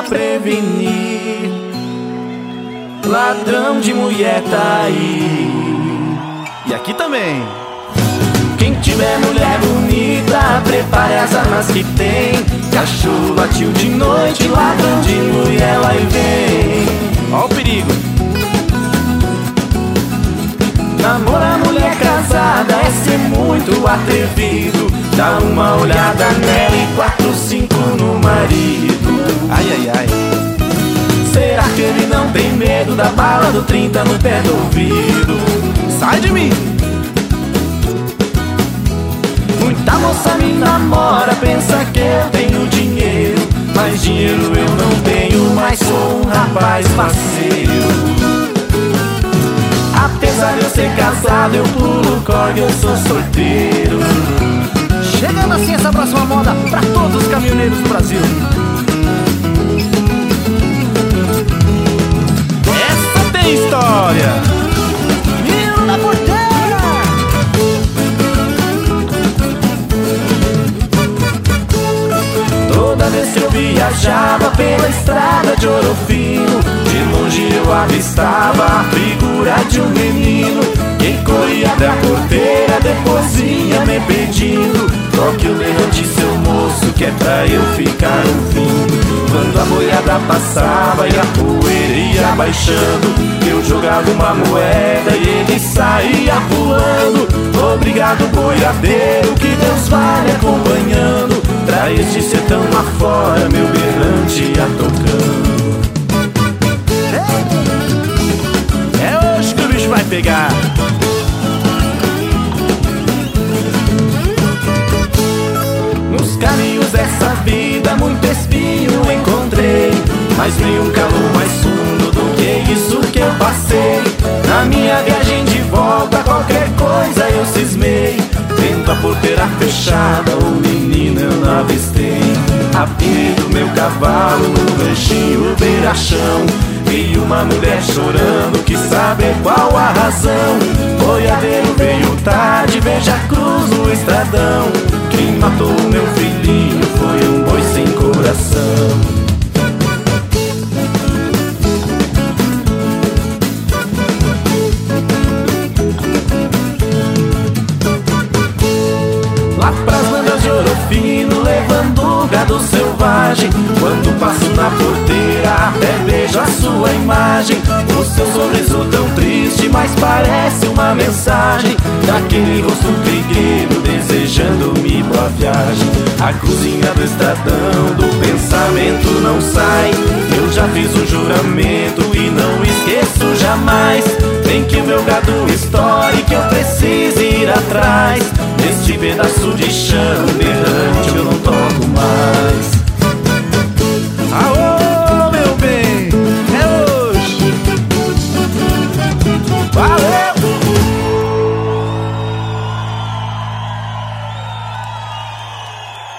prevenir. Ladrão de mulher tá aí. E aqui também. Quem tiver mulher bonita, prepare as armas que tem. Cachorro latiu de noite, ladrão de mulher lá e vem. Ó o perigo. Namorar mulher casada é ser muito atrevido. Dá uma olhada nela e 4, 5 no marido. Ai, ai, ai. Será que ele não tem medo da bala do 30 no pé do ouvido? Sai de mim! Muita moça me namora, pensa que eu tenho dinheiro. Mas dinheiro eu não tenho, mas sou um rapaz faceiro. Apesar de eu ser casado, eu pulo corda, eu sou solteiro. Chegando assim essa próxima moda pra todos os caminhoneiros do Brasil. Essa tem história. Menino da porteira. Toda vez que eu viajava pela estrada de Ouro Fino, de longe eu avistava a figura de um menino. Quem corria da porteira depois ia me pedindo: toque o berrante, seu moço, que é pra eu ficar ouvindo. Quando a boiada passava e a poeira ia baixando, eu jogava uma moeda e ele saía pulando. Obrigado, boiadeiro, que Deus vai me acompanhando. Pra este sertão afora, meu berrante ia tocando. É hoje que o bicho vai pegar. Nos caminhos dessa vida muito espinho encontrei, mas nenhum calor mais fundo do que isso que eu passei. Na minha viagem de volta qualquer coisa eu cismei. Vendo a porteira fechada, o menino eu não avistei. Apinei do meu cavalo no ranchinho beira-chão, vi uma mulher chorando, quis saber qual a razão. Boiadeiro veio tarde, veja a cruz no estradão. Quem matou meu filhinho foi um boi sem coração. Lá pras bandas de Ouro Fino, levando gado selvagem, quando passo na porteira até vejo a sua imagem. O seu sorriso tão triste, mas parece uma mensagem daquele rosto trigueiro desejando-me boa viagem. A cruzinha do estradão do pensamento não sai. Eu já fiz um juramento e não esqueço jamais. Nem que o meu gado estoure, que eu precise ir atrás. Neste pedaço de chão berrante